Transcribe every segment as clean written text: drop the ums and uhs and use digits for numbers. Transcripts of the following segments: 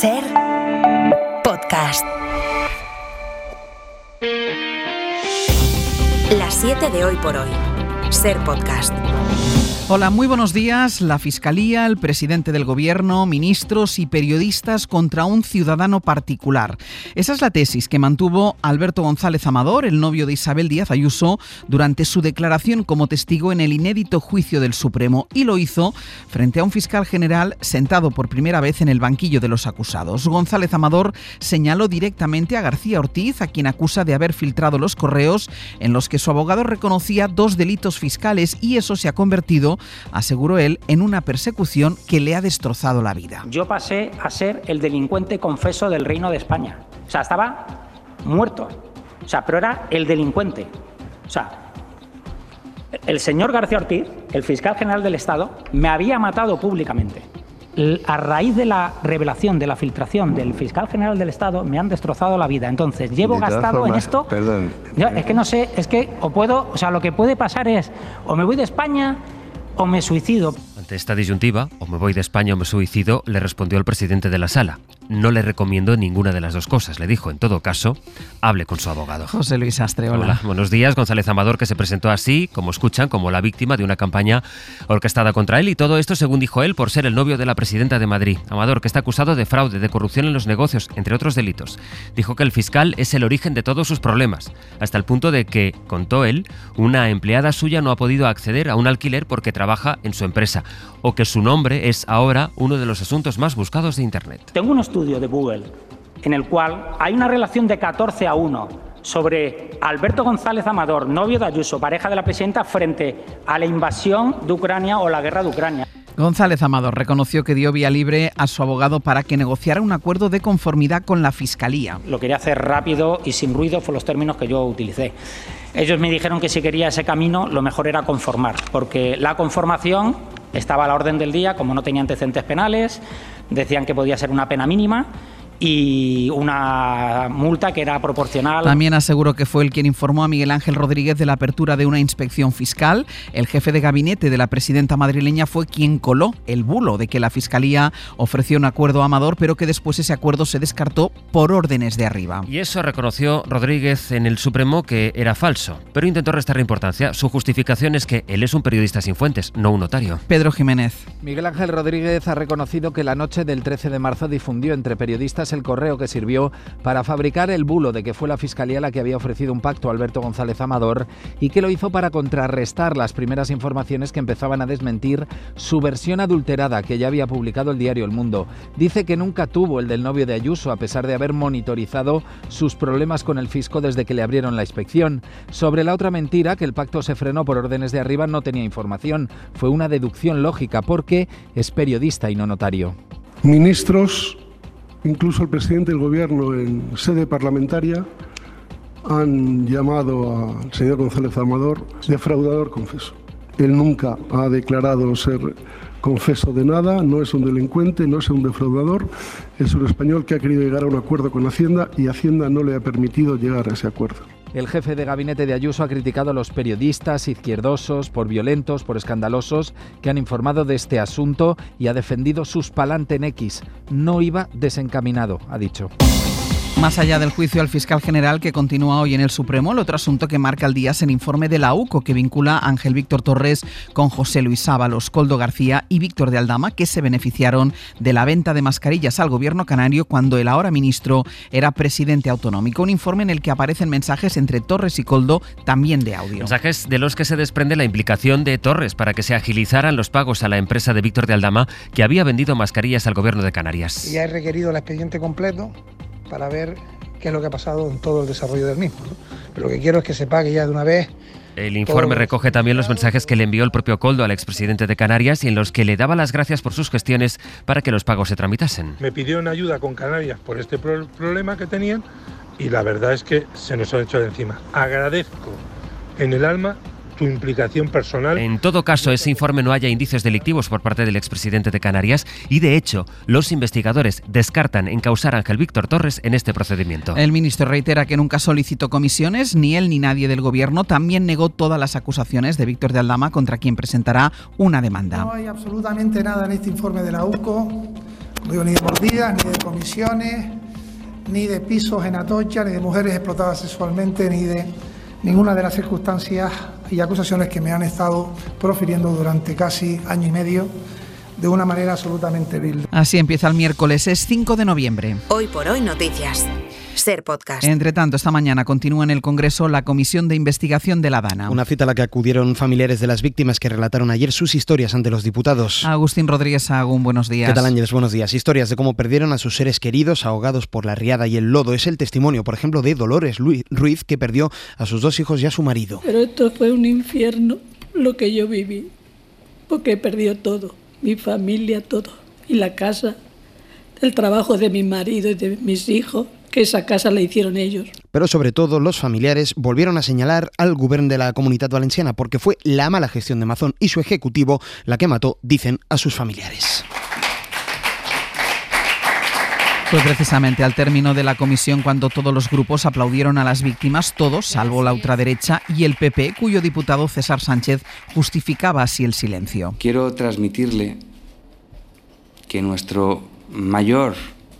SER Podcast. Las 7 de hoy por hoy. SER Podcast. Hola, muy buenos días. La Fiscalía, el presidente del Gobierno, ministros y periodistas contra un ciudadano particular. Esa es la tesis que mantuvo Alberto González Amador, el novio de Isabel Díaz Ayuso, durante su declaración como testigo en el inédito juicio del Supremo, y lo hizo frente a un fiscal general sentado por primera vez en el banquillo de los acusados. González Amador señaló directamente a García Ortiz, a quien acusa de haber filtrado los correos en los que su abogado reconocía 2 delitos fiscales, y eso se ha convertido, aseguró él, en una persecución que le ha destrozado la vida. Yo pasé a ser el delincuente confeso del Reino de España. O sea, estaba muerto. O sea, pero era el delincuente. O sea, el señor García Ortiz, el fiscal general del Estado, me había matado públicamente. A raíz de la revelación, de la filtración del fiscal general del Estado, me han destrozado la vida. Entonces, llevo gastado en esto... Perdón. Es que no sé, es que lo que puede pasar es, o me voy de España o me suicido. Ante esta disyuntiva, o me voy de España o me suicido, le respondió el presidente de la Sala. No le recomiendo ninguna de las dos cosas, le dijo. En todo caso, hable con su abogado. José Luis Astre, hola. Hola, buenos días. González Amador, que se presentó así, como escuchan, como la víctima de una campaña orquestada contra él, y todo esto, según dijo él, por ser el novio de la presidenta de Madrid. Amador, que está acusado de fraude, de corrupción en los negocios, entre otros delitos. Dijo que el fiscal es el origen de todos sus problemas, hasta el punto de que, contó él, una empleada suya no ha podido acceder a un alquiler porque trabaja en su empresa, o que su nombre es ahora uno de los asuntos más buscados de Internet. Tengo un estudio de Google en el cual hay una relación de 14-1 sobre Alberto González Amador, novio de Ayuso, pareja de la presidenta, frente a la invasión de Ucrania o la guerra de Ucrania. González Amador reconoció que dio vía libre a su abogado para que negociara un acuerdo de conformidad con la Fiscalía. Lo quería hacer rápido y sin ruido, fueron los términos que yo utilicé. Ellos me dijeron que si quería ese camino, lo mejor era conformar, porque la conformación estaba a la orden del día, como no tenía antecedentes penales, decían que podía ser una pena mínima y una multa que era proporcional. También aseguró que fue él quien informó a Miguel Ángel Rodríguez de la apertura de una inspección fiscal. El jefe de gabinete de la presidenta madrileña fue quien coló el bulo de que la Fiscalía ofreció un acuerdo a Amador, pero que después ese acuerdo se descartó por órdenes de arriba. Y eso reconoció Rodríguez en el Supremo que era falso, pero intentó restarle importancia. Su justificación es que él es un periodista sin fuentes, no un notario. Pedro Jiménez. Miguel Ángel Rodríguez ha reconocido que la noche del 13 de marzo difundió entre periodistas el correo que sirvió para fabricar el bulo de que fue la Fiscalía la que había ofrecido un pacto a Alberto González Amador, y que lo hizo para contrarrestar las primeras informaciones que empezaban a desmentir su versión adulterada que ya había publicado el diario El Mundo. Dice que nunca tuvo el del novio de Ayuso, a pesar de haber monitorizado sus problemas con el fisco desde que le abrieron la inspección. Sobre la otra mentira, que el pacto se frenó por órdenes de arriba, no tenía información. Fue una deducción lógica porque es periodista y no notario. Ministros, incluso el presidente del Gobierno en sede parlamentaria, han llamado al señor González Amador defraudador confeso. Él nunca ha declarado ser confeso de nada, no es un delincuente, no es un defraudador, es un español que ha querido llegar a un acuerdo con Hacienda y Hacienda no le ha permitido llegar a ese acuerdo. El jefe de gabinete de Ayuso ha criticado a los periodistas izquierdosos por violentos, por escandalosos, que han informado de este asunto, y ha defendido sus pa'lante en X. No iba desencaminado, ha dicho. Más allá del juicio al fiscal general que continúa hoy en el Supremo, el otro asunto que marca el día es el informe de la UCO que vincula a Ángel Víctor Torres con José Luis Ábalos, Koldo García y Víctor de Aldama, que se beneficiaron de la venta de mascarillas al gobierno canario cuando el ahora ministro era presidente autonómico. Un informe en el que aparecen mensajes entre Torres y Koldo, también de audio. Mensajes de los que se desprende la implicación de Torres para que se agilizaran los pagos a la empresa de Víctor de Aldama, que había vendido mascarillas al gobierno de Canarias. Ya he requerido el expediente completo para ver qué es lo que ha pasado en todo el desarrollo del mismo, ¿no? Pero lo que quiero es que se pague ya de una vez. El informe recoge también los mensajes que le envió el propio Koldo al expresidente de Canarias y en los que le daba las gracias por sus gestiones para que los pagos se tramitasen. Me pidieron ayuda con Canarias por este problema que tenían y la verdad es que se nos han hecho de encima. Agradezco en el alma tu implicación personal. En todo caso, ese informe no haya indicios delictivos por parte del expresidente de Canarias y, de hecho, los investigadores descartan encausar a Ángel Víctor Torres en este procedimiento. El ministro reitera que nunca solicitó comisiones, ni él ni nadie del gobierno. También negó todas las acusaciones de Víctor de Aldama, contra quien presentará una demanda. No hay absolutamente nada en este informe de la UCO No digo ni de mordidas, ni de comisiones, ni de pisos en Atocha, ni de mujeres explotadas sexualmente, ni de ninguna de las circunstancias y acusaciones que me han estado profiriendo durante casi año y medio de una manera absolutamente vil. Así empieza el miércoles, es 5 de noviembre. Hoy por hoy noticias. Ser Podcast. Entre tanto, esta mañana continúa en el Congreso la Comisión de Investigación de la Dana. Una cita a la que acudieron familiares de las víctimas que relataron ayer sus historias ante los diputados. Agustín Rodríguez Sahagún, buenos días. ¿Qué tal, Ángeles? Buenos días. Historias de cómo perdieron a sus seres queridos ahogados por la riada y el lodo. Es el testimonio, por ejemplo, de Dolores Ruiz, que perdió a sus 2 hijos y a su marido. Pero esto fue un infierno lo que yo viví, porque he perdido todo, mi familia, todo, y la casa, el trabajo de mi marido y de mis hijos, que esa casa la hicieron ellos. Pero sobre todo los familiares volvieron a señalar al Govern de la Comunitat Valenciana porque fue la mala gestión de Mazón y su ejecutivo la que mató, dicen, a sus familiares. Fue precisamente al término de la comisión cuando todos los grupos aplaudieron a las víctimas, todos, salvo la ultraderecha y el PP, cuyo diputado César Sánchez justificaba así el silencio. Quiero transmitirle que nuestro mayor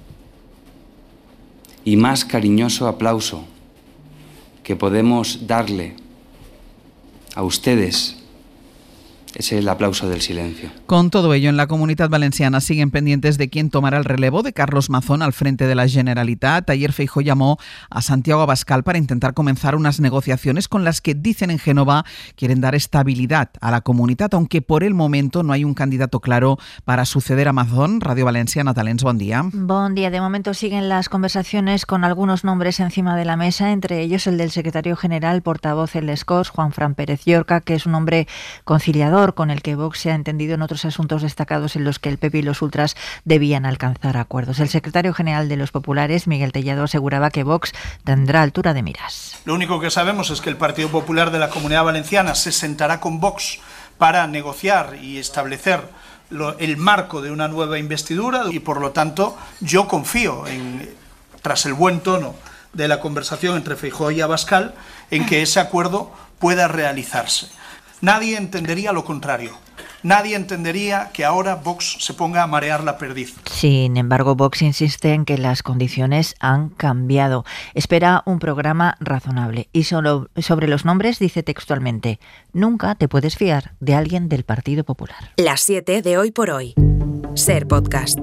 y más cariñoso aplauso que podemos darle a ustedes es el aplauso del silencio. Con todo ello, en la Comunitat Valenciana siguen pendientes de quién tomará el relevo de Carlos Mazón al frente de la Generalitat. Ayer Feijóo llamó a Santiago Abascal para intentar comenzar unas negociaciones con las que, dicen en Génova, quieren dar estabilidad a la comunitat, aunque por el momento no hay un candidato claro para suceder a Mazón. Radio Valenciana, Talents, buen día. Buen día. De momento siguen las conversaciones con algunos nombres encima de la mesa, entre ellos el del secretario general, portavoz en les Corts, Juanfran Pérez Llorca, que es un hombre conciliador con el que Vox se ha entendido en otros asuntos destacados en los que el PP y los ultras debían alcanzar acuerdos. El secretario general de los populares, Miguel Tellado, aseguraba que Vox tendrá altura de miras. Lo único que sabemos es que el Partido Popular de la Comunidad Valenciana se sentará con Vox para negociar y establecer el marco de una nueva investidura y, por lo tanto, yo confío tras el buen tono de la conversación entre Feijóo y Abascal, en que ese acuerdo pueda realizarse. Nadie entendería lo contrario. Nadie entendería que ahora Vox se ponga a marear la perdiz. Sin embargo, Vox insiste en que las condiciones han cambiado. Espera un programa razonable. Y sobre los nombres dice textualmente: nunca te puedes fiar de alguien del Partido Popular. Las 7 de Hoy por Hoy. Ser Podcast.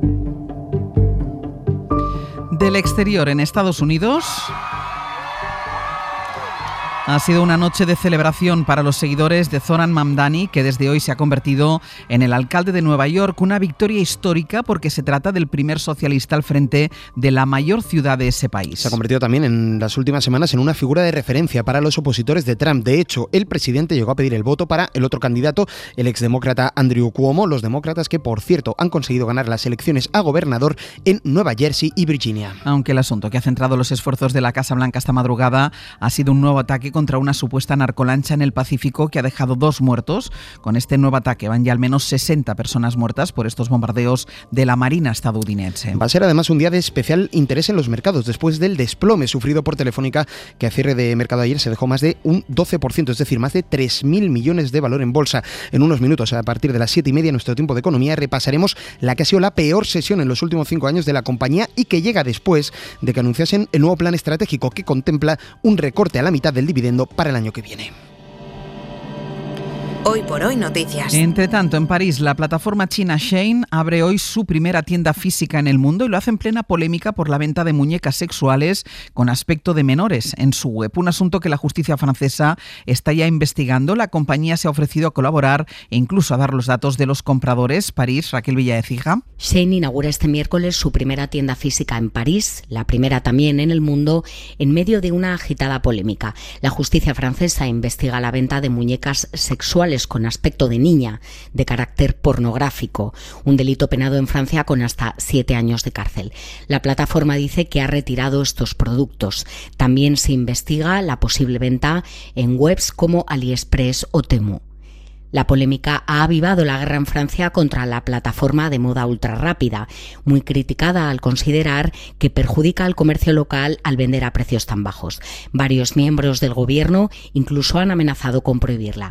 Del exterior, en Estados Unidos, ha sido una noche de celebración para los seguidores de Zoran Mamdani, que desde hoy se ha convertido en el alcalde de Nueva York. Una victoria histórica porque se trata del primer socialista al frente de la mayor ciudad de ese país. Se ha convertido también en las últimas semanas en una figura de referencia para los opositores de Trump. De hecho, el presidente llegó a pedir el voto para el otro candidato, el exdemócrata Andrew Cuomo. Los demócratas que, por cierto, han conseguido ganar las elecciones a gobernador en Nueva Jersey y Virginia. Aunque el asunto que ha centrado los esfuerzos de la Casa Blanca esta madrugada ha sido un nuevo ataque contra una supuesta narcolancha en el Pacífico que ha dejado 2 muertos. Con este nuevo ataque van ya al menos 60 personas muertas por estos bombardeos de la Marina estadounidense. Va a ser además un día de especial interés en los mercados después del desplome sufrido por Telefónica, que a cierre de mercado ayer se dejó más de un 12%, es decir, más de 3.000 millones de valor en bolsa. En unos minutos, a partir de las 7:30, nuestro tiempo de economía, repasaremos la que ha sido la peor sesión en los últimos 5 años de la compañía y que llega después de que anunciasen el nuevo plan estratégico que contempla un recorte a la mitad del dividendo para el año que viene. Hoy por Hoy noticias. Entre tanto, en París, la plataforma china Shein abre hoy su primera tienda física en el mundo y lo hace en plena polémica por la venta de muñecas sexuales con aspecto de menores en su web. Un asunto que la justicia francesa está ya investigando. La compañía se ha ofrecido a colaborar e incluso a dar los datos de los compradores. París, Raquel Villaecija. Shein inaugura este miércoles su primera tienda física en París, la primera también en el mundo, en medio de una agitada polémica. La justicia francesa investiga la venta de muñecas sexuales con aspecto de niña, de carácter pornográfico, un delito penado en Francia con hasta 7 años de cárcel. La plataforma dice que ha retirado estos productos. También se investiga la posible venta en webs como AliExpress o Temu. La polémica ha avivado la guerra en Francia contra la plataforma de moda ultrarrápida, muy criticada al considerar que perjudica al comercio local al vender a precios tan bajos. Varios miembros del gobierno incluso han amenazado con prohibirla.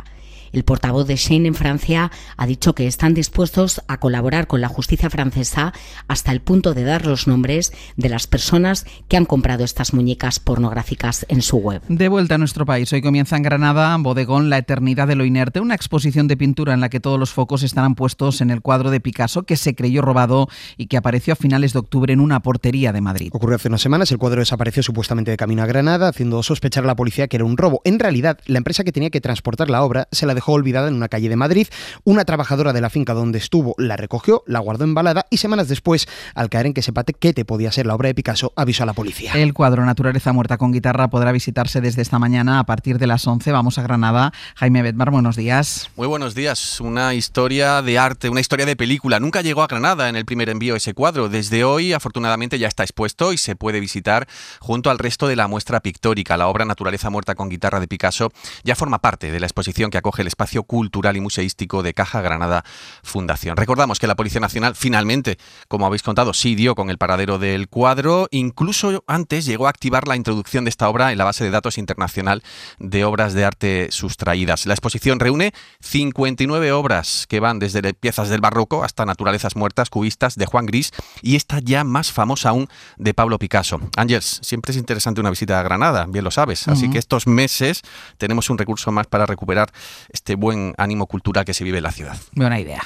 El portavoz de Shein en Francia ha dicho que están dispuestos a colaborar con la justicia francesa hasta el punto de dar los nombres de las personas que han comprado estas muñecas pornográficas en su web. De vuelta a nuestro país, hoy comienza en Granada, Bodegón, La Eternidad de lo Inerte, una exposición de pintura en la que todos los focos estarán puestos en el cuadro de Picasso que se creyó robado y que apareció a finales de octubre en una portería de Madrid. Ocurrió hace unas semanas, el cuadro desapareció supuestamente de camino a Granada, haciendo sospechar a la policía que era un robo. En realidad, la empresa que tenía que transportar la obra se la dejó olvidada en una calle de Madrid. Una trabajadora de la finca donde estuvo la recogió, la guardó embalada y semanas después, al caer en que se paquete podía ser la obra de Picasso, avisó a la policía. El cuadro Naturaleza muerta con guitarra podrá visitarse desde esta mañana a partir de las 11. Vamos a Granada. Jaime Bedmar, buenos días. Muy buenos días. Una historia de arte, una historia de película. Nunca llegó a Granada en el primer envío ese cuadro. Desde hoy, afortunadamente, ya está expuesto y se puede visitar junto al resto de la muestra pictórica. La obra Naturaleza muerta con guitarra de Picasso ya forma parte de la exposición que acoge el espacio cultural y museístico de Caja Granada Fundación. Recordamos que la Policía Nacional finalmente, como habéis contado, sí dio con el paradero del cuadro. Incluso antes llegó a activar la introducción de esta obra en la base de datos internacional de obras de arte sustraídas. La exposición reúne 59 obras que van desde piezas del barroco hasta naturalezas muertas, cubistas de Juan Gris y esta ya más famosa aún de Pablo Picasso. Ángeles, siempre es interesante una visita a Granada, bien lo sabes, así que estos meses tenemos un recurso más para recuperar este buen ánimo cultural que se vive en la ciudad. Buena idea.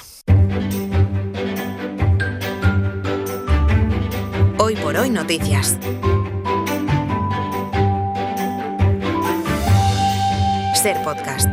Hoy por hoy noticias. Ser podcast.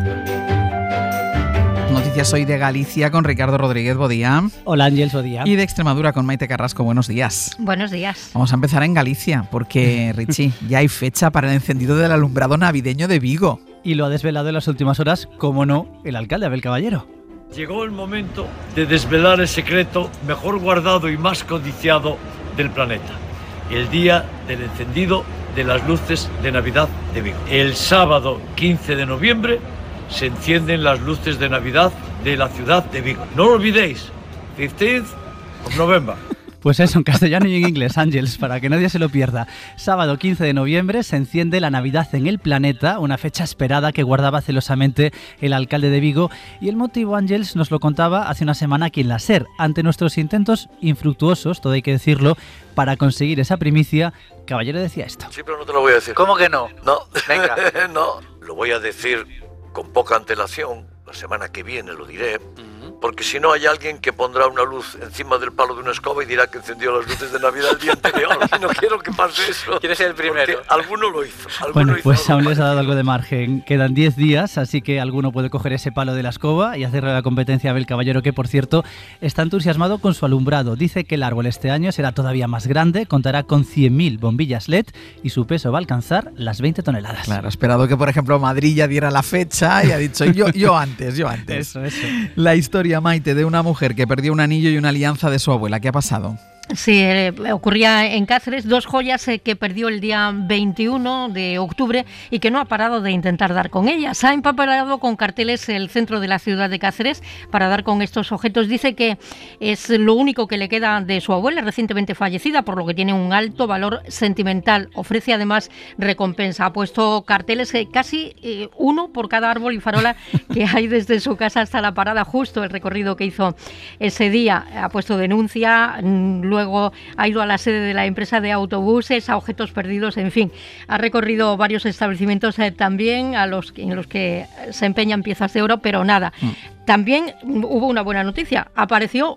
Noticias hoy de Galicia con Ricardo Rodríguez, bodía. Hola Ángeles, bodía. Y de Extremadura con Maite Carrasco, buenos días. Buenos días. Vamos a empezar en Galicia, porque, Richie, ya hay fecha para el encendido del alumbrado navideño de Vigo. Y lo ha desvelado en las últimas horas, como no, el alcalde Abel Caballero. Llegó el momento de desvelar el secreto mejor guardado y más codiciado del planeta. El día del encendido de las luces de Navidad de Vigo. El sábado 15 de noviembre se encienden las luces de Navidad de la ciudad de Vigo. No lo olvidéis, 15th of November. Pues eso, en castellano y en inglés, Ángeles, para que nadie se lo pierda. Sábado 15 de noviembre se enciende la Navidad en el planeta, una fecha esperada que guardaba celosamente el alcalde de Vigo. Y el motivo, Ángeles, nos lo contaba hace una semana aquí en la SER. Ante nuestros intentos infructuosos, todo hay que decirlo, para conseguir esa primicia, Caballero decía esto. Sí, pero no te lo voy a decir. ¿Cómo que no? No, Venga. no, lo voy a decir con poca antelación. La semana que viene lo diré. Porque si no hay alguien que pondrá una luz encima del palo de una escoba y dirá que encendió las luces de Navidad el día anterior. Y no quiero que pase eso. ¿Quieres ser el primero? Porque alguno lo hizo. Bueno, pues aún les ha dado algo de margen. Quedan 10 días, así que alguno puede coger ese palo de la escoba y hacerle la competencia a Abel Caballero, que por cierto está entusiasmado con su alumbrado. Dice que el árbol este año será todavía más grande, contará con 100.000 bombillas LED y su peso va a alcanzar las 20 toneladas. Claro, ha esperado que, por ejemplo, Madrid ya diera la fecha y ha dicho yo antes. Eso. La historia, Maite, de una mujer que perdió un anillo y una alianza de su abuela. ¿Qué ha pasado? Sí, ocurría en Cáceres, 2 joyas que perdió el día 21 de octubre y que no ha parado de intentar dar con ellas. Ha empapelado con carteles el centro de la ciudad de Cáceres para dar con estos objetos. Dice que es lo único que le queda de su abuela, recientemente fallecida, por lo que tiene un alto valor sentimental. Ofrece además recompensa. Ha puesto carteles, casi uno por cada árbol y farola que hay desde su casa hasta la parada, justo el recorrido que hizo ese día. Ha puesto denuncia, luego ha ido a la sede de la empresa de autobuses, a objetos perdidos, en fin. Ha recorrido varios establecimientos también en los que se empeñan piezas de oro, pero nada. También hubo una buena noticia. Apareció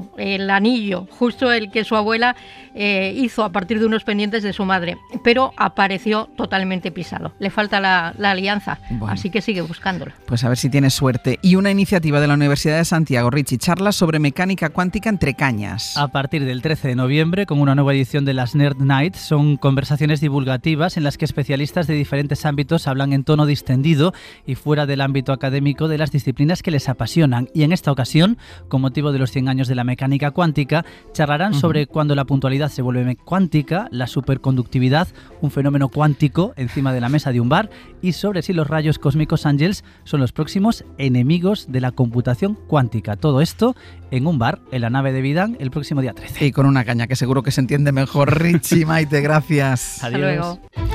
el anillo, justo el que su abuela hizo a partir de unos pendientes de su madre, pero apareció totalmente pisado. Le falta la alianza, así que sigue buscándolo. Pues a ver si tiene suerte. Y una iniciativa de la Universidad de Santiago, Richie, charlas sobre mecánica cuántica entre cañas. A partir del 13 de noviembre, con una nueva edición de las Nerd Nights, son conversaciones divulgativas en las que especialistas de diferentes ámbitos hablan en tono distendido y fuera del ámbito académico de las disciplinas que les apasionan. Y en esta ocasión, con motivo de los 100 años de la mecánica cuántica, charlarán sobre cuándo la puntualidad se vuelve cuántica, la superconductividad, un fenómeno cuántico encima de la mesa de un bar, y sobre si los rayos cósmicos, Ángeles, son los próximos enemigos de la computación cuántica. Todo esto en un bar, en la nave de Vidán, el próximo día 13. Y con una caña que seguro que se entiende mejor. Richie, Maite, gracias. Adiós. Hasta luego.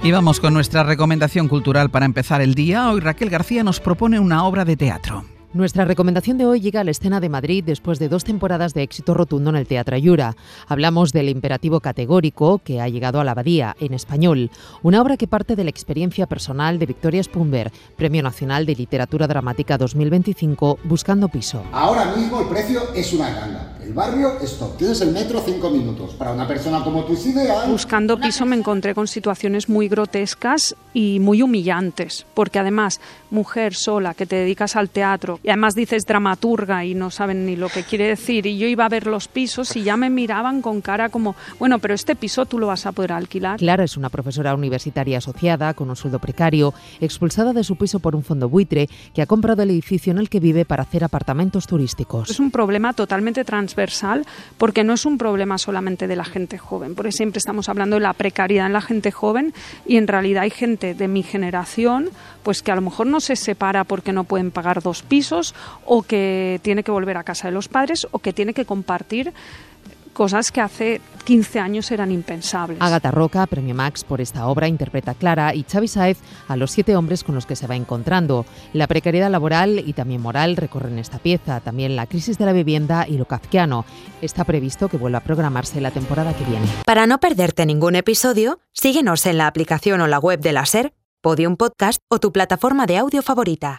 Y vamos con nuestra recomendación cultural para empezar el día. Hoy Raquel García nos propone una obra de teatro. Nuestra recomendación de hoy llega a la escena de Madrid después de 2 temporadas de éxito rotundo en el Teatro Ayura. Hablamos del imperativo categórico que ha llegado a la Abadía, en español. Una obra que parte de la experiencia personal de Victoria Spunberg, Premio Nacional de Literatura Dramática 2025, Buscando piso. Ahora mismo el precio es una ganga. El barrio es top. Tienes el metro 5 minutos. Para una persona como tú es ideal. Buscando piso me encontré con situaciones muy grotescas y muy humillantes, porque además, mujer sola que te dedicas al teatro y además dices dramaturga y no saben ni lo que quiere decir, y yo iba a ver los pisos y ya me miraban con cara como, bueno, pero este piso tú lo vas a poder alquilar. Clara es una profesora universitaria asociada con un sueldo precario, expulsada de su piso por un fondo buitre que ha comprado el edificio en el que vive para hacer apartamentos turísticos. Es un problema totalmente transversal, porque no es un problema solamente de la gente joven, porque siempre estamos hablando de la precariedad en la gente joven y en realidad hay gente de mi generación pues que a lo mejor no se separa porque no pueden pagar 2 pisos o que tiene que volver a casa de los padres o que tiene que compartir cosas que hace 15 años eran impensables. Ágata Roca, Premio Max por esta obra, interpreta a Clara, y Xavi Sáez a los 7 hombres con los que se va encontrando. La precariedad laboral y también moral recorren esta pieza, también la crisis de la vivienda y lo kafkiano. Está previsto que vuelva a programarse la temporada que viene. Para no perderte ningún episodio, síguenos en la aplicación o la web de la SER, Podium Podcast o tu plataforma de audio favorita.